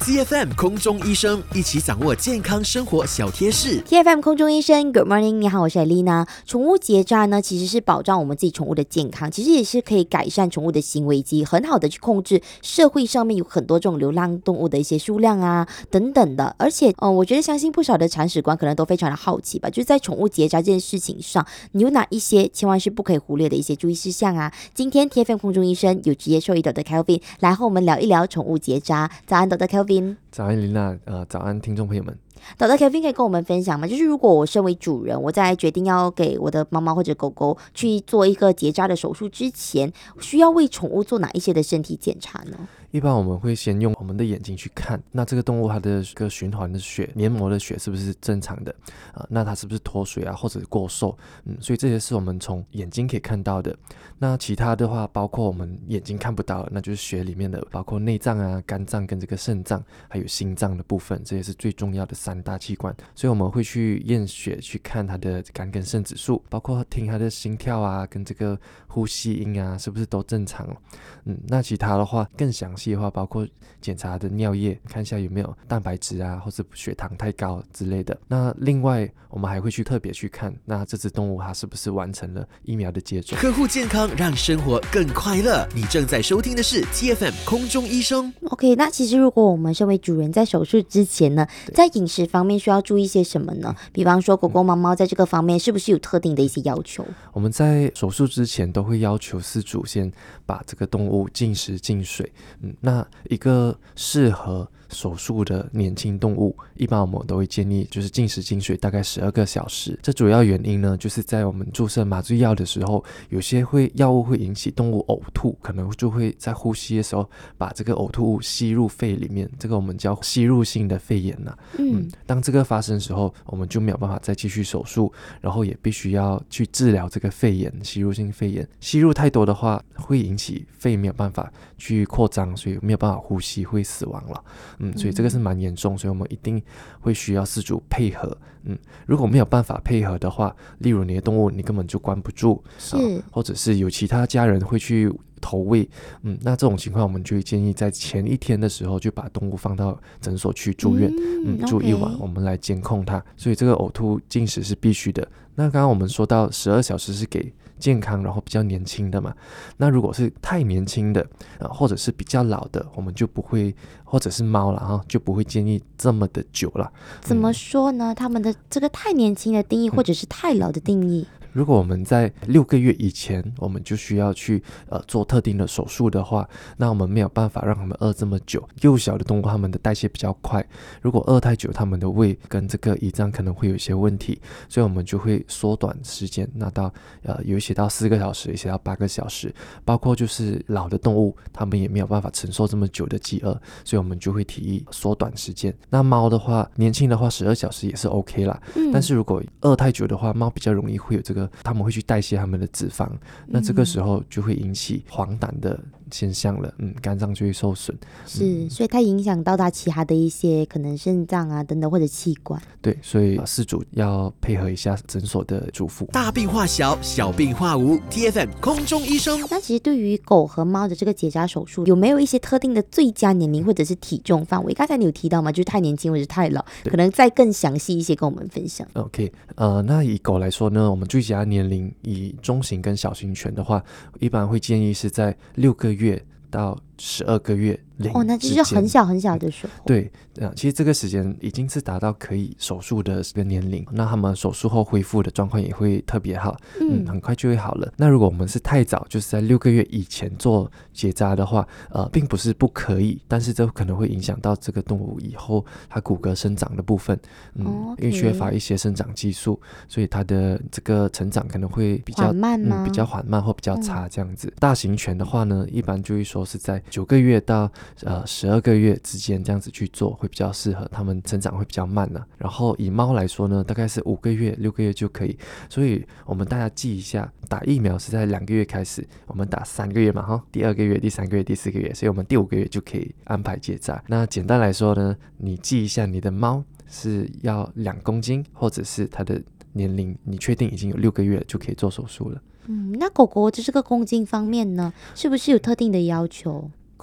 TFM 空中医生一起掌握健康生活小贴士。 TFM 空中医生 Good morning， 你好，我是艾丽娜。宠物结扎呢，其实是保障我们自己宠物的健康，其实也是可以改善宠物的行为及很好的去控制社会上面有很多这种流浪动物的一些数量啊等等的。而且我觉得相信不少的铲屎官可能都非常的好奇吧，就是在宠物结扎这件事情上，你有哪一些千万是不可以忽略的一些注意事项啊？今天 TFM 空中医生有职业兽医Dr. Kelvin 来和我们聊一聊宠物结扎。早安 Dr. Kelvin。 早安，琳娜，早安，听众朋友们。 Dr. Kelvin 可以跟我们分享吗？就是如果我身为主人，我在决定要给我的猫猫或者狗狗去做一个结扎的手术之前，需要为宠物做哪一些的身体检查呢？ 一般我们会先用我们的眼睛去看，那这个动物它的个循环的血、黏膜的血是不是正常的那它是不是脱水啊，或者是过瘦所以这些是我们从眼睛可以看到的。那其他的话，包括我们眼睛看不到的，那就是血里面的，包括内脏啊、肝脏跟这个肾脏，还有心脏的部分，这也是最重要的3大器官。所以我们会去验血，去看它的肝跟肾指数，包括听它的心跳啊，跟这个呼吸音啊，是不是都正常那其他的话更详细的话，包括检查的尿液，看一下有没有蛋白质啊，或是血糖太高之类的。那另外我们还会去特别去看，那这只动物它是不是完成了疫苗的接种。 呵护健康，让生活更快乐。你正在收听的是 TFM 空中医生。 OK， 那其实如果我们身为主人在手术之前呢，在饮食方面需要注意些什么呢？比方说狗狗猫猫在这个方面是不是有特定的一些要求？ 我们在手术之前都会要求饲主先把这个动物禁食禁水那一个适合手术的年轻动物，一般我们都会建议就是禁食禁水大概12个小时。这主要原因呢，就是在我们注射麻醉药的时候，有些药物会引起动物呕吐，可能就会在呼吸的时候把这个呕吐物吸入肺里面，这个我们叫吸入性的肺炎当这个发生的时候，我们就没有办法再继续手术，然后也必须要去治疗这个肺炎，吸入性肺炎。吸入太多的话会引起肺没有办法去扩张，所以没有办法呼吸，会死亡了所以这个是蛮严重，所以我们一定会需要饲主配合如果没有办法配合的话，例如你的动物你根本就关不住或者是有其他家人会去投喂那这种情况我们就会建议在前一天的时候就把动物放到诊所去住院住1晚，我们来监控它。所以这个呕吐禁食是必须的。那刚刚我们说到12小时是给健康然后比较年轻的嘛，那如果是太年轻的或者是比较老的，我们就不会，或者是猫啦就不会建议这么的久了。 怎么说呢？他们的这个太年轻的定义或者是太老的定义如果我们在6个月以前我们就需要去做特定的手术的话，那我们没有办法让他们饿这么久。幼小的动物他们的代谢比较快，如果饿太久他们的胃跟这个胰脏可能会有一些问题，所以我们就会缩短时间，那到有一些到4个小时，有一些到8个小时。包括就是老的动物他们也没有办法承受这么久的饥饿，所以我们就会提议缩短时间。那猫的话，年轻的话12小时也是 OK 啦但是如果饿太久的话，猫比较容易会有这个，他们会去代谢他们的脂肪那这个时候就会引起黄疸的现象了肝脏就会受损是所以它影响到它其他的一些可能肾脏啊等等或者器官。 对，所以饲主要配合一下诊所的嘱咐。 大病化小，小病化无。 TFM 空中医生。 那其实对于狗和猫的这个结扎手术，有没有一些特定的最佳年龄或者是体重范围？刚才你有提到吗？就是太年轻或者是太老，可能再更详细一些跟我们分享。 OK 那以狗来说呢，我们最佳年龄以中型跟小型犬的话，一般会建议是在6个月到12个月那就是很小很小的时候对其实这个时间已经是达到可以手术的这个年龄，那他们手术后恢复的状况也会特别好很快就会好了。那如果我们是太早，就是在6个月以前做结扎的话并不是不可以，但是这可能会影响到这个动物以后它骨骼生长的部分因为缺乏一些生长激素，所以它的这个成长可能会比较缓慢吗比较缓慢或比较差这样子大型犬的话呢，一般就会说是在9个月到12个月之间这样子去做会比较适合，它们成长会比较慢然后以猫来说呢，大概是5个月6个月就可以。所以我们大家记一下，打疫苗是在2个月开始，我们打3个月嘛第2个月第3个月第4个月，所以我们第5个月就可以安排结扎。那简单来说呢，你记一下你的猫是要2公斤，或者是它的年龄你确定已经有6个月了，就可以做手术了。 那狗狗这个公斤方面呢，是不是有特定的要求？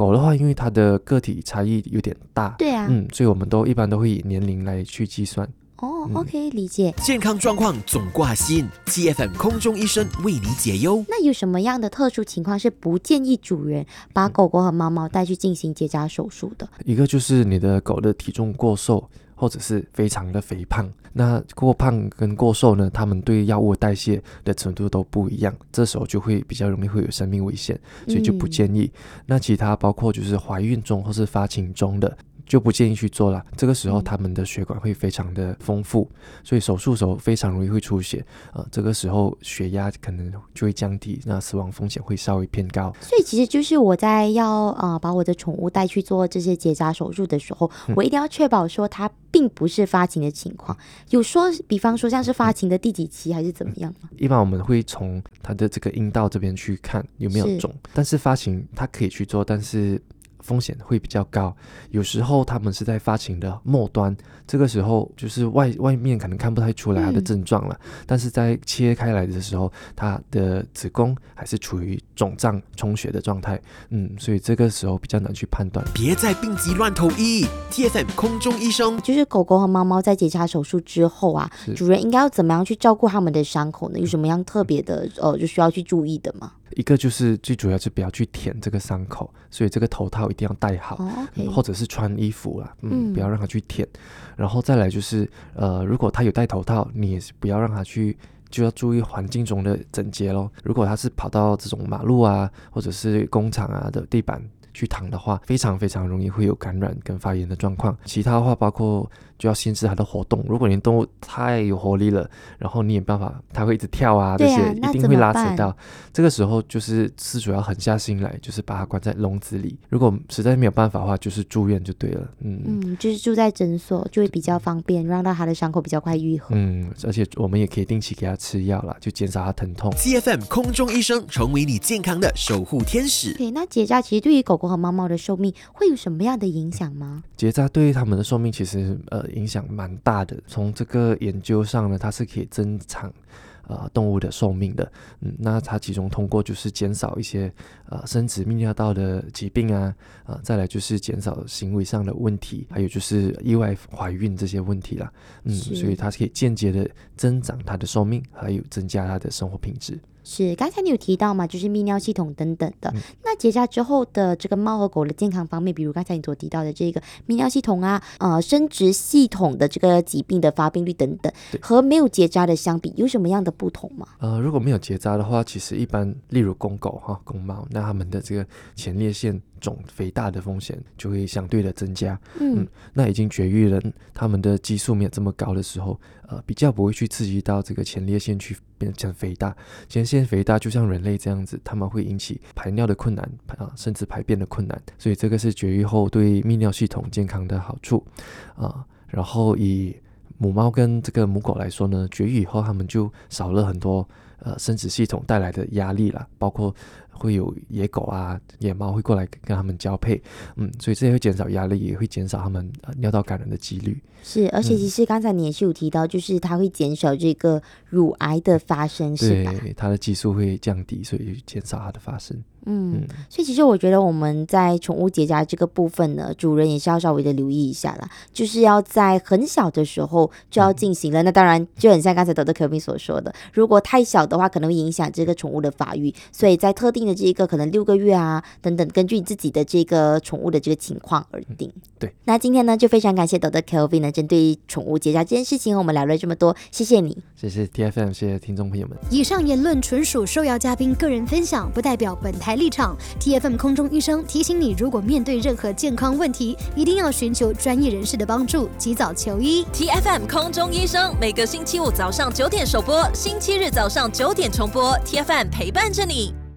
狗的话，因为它的个体差异有点大， 对啊， 所以我们一般都会以年龄来去计算。 OK， 理解。 健康状况总挂心，TFM 空中医生为你解忧。 那有什么样的特殊情况是不建议主人把狗狗和猫猫带去进行结扎手术的？ 一个就是你的狗的体重过瘦，或者是非常的肥胖。那过胖跟过瘦呢，它们对药物代谢的程度都不一样，这时候就会比较容易会有生命危险，所以就不建议。那其他包括就是怀孕中或是发情中的，就不建议去做了。这个时候他们的血管会非常的丰富，所以手术时候非常容易会出血，这个时候血压可能就会降低，那死亡风险会稍微偏高。 所以其实就是我在要把我的宠物带去做这些结扎手术的时候，我一定要确保说它并不是发情的情况。有说比方说像是发情的第几期还是怎么样吗？ 一般我们会从它的这个阴道这边去看有没有肿，但是发情它可以去做，但是风险会比较高。有时候他们是在发情的末端，这个时候就是外面可能看不太出来它的症状了，但是在切开来的时候，它的子宫还是处于肿胀充血的状态，所以这个时候比较难去判断。 别再病急乱投医， TFM 空中医生。 就是狗狗和猫猫在结扎手术之后啊，主人应该要怎么样去照顾他们的伤口呢？有什么样特别的就需要去注意的吗？ 一个就是最主要是不要去舔这个伤口，所以这个头套一定要戴好，或者是穿衣服啦，不要让它去舔。然后再来就是如果它有戴头套，你也是不要让它去，就要注意环境中的整洁咯。如果它是跑到这种马路啊，或者是工厂啊的地板去躺的话，非常非常容易会有感染跟发炎的状况。其他的话包括就要限制它的活动，如果你动物太有活力了，然后你也没办法，它会一直跳啊，这些一定会拉扯到。这个时候就是饲主要狠下心来，就是把它关在笼子里。如果实在没有办法的话，就是住院就对了。 就是住在诊所就会比较方便，让到它的伤口比较快愈合。 而且我们也可以定期给它吃药啦，就减少它疼痛。 TFM 空中医生，成为你健康的守护天使。 对，那结扎其实对于狗狗和猫猫的寿命会有什么样的影响吗？ 结扎对于它们的寿命其实影响蛮大的。从这个研究上呢，它是可以增长动物的寿命的。那它其中通过就是减少一些生殖泌尿道的疾病啊，再来就是减少行为上的问题，还有就是意外怀孕这些问题啦。所以它可以间接的增长它的寿命，还有增加它的生活品质。 是，刚才你有提到嘛，就是泌尿系统等等的。那结扎之后的这个猫和狗的健康方面，比如刚才你所提到的这个泌尿系统啊，生殖系统的这个疾病的发病率等等，和没有结扎的相比，有什么样的不同吗？ 如果没有结扎的话，其实一般例如公狗公猫，那它们的这个前列腺肿肥大的风险就会相对的增加。那已经绝育人，他们的激素没有这么高的时候，比较不会去刺激到这个前列腺去变成肥大。前列腺肥大就像人类这样子，他们会引起排尿的困难甚至排便的困难，所以这个是绝育后对泌尿系统健康的好处然后以母猫跟这个母狗来说呢，绝育以后他们就少了很多生殖系统带来的压力啦，包括会有野狗啊、野猫会过来跟他们交配，所以这也会减少压力，也会减少他们尿道感染的几率。 是，而且其实刚才你也是有提到，就是它会减少这个乳癌的发生，是吧？ 对，它的激素会降低，所以减少它的发生。 所以其实我觉得我们在宠物结扎这个部分呢，主人也是要稍微的留意一下啦，就是要在很小的时候就要进行了。那当然就很像刚才Dr. Kelvin 所说的，如果太小的话可能会影响这个宠物的发育，所以在特定的这个可能6个月啊等等，根据你自己的这个宠物的这个情况而定。 对， 那今天呢就非常感谢Dr. Kelvin 呢针对宠物结扎这件事情我们聊了这么多，谢谢你。 谢谢 TFM， 谢谢听众朋友们。 以上言论纯属受邀嘉宾个人分享，不代表本台立场。TFM 空中医生提醒你，如果面对任何健康问题，一定要寻求专业人士的帮助，及早求医。 TFM 空中医生每个星期五早上9点首播，星期日早上9点重播。TFM 陪伴着你。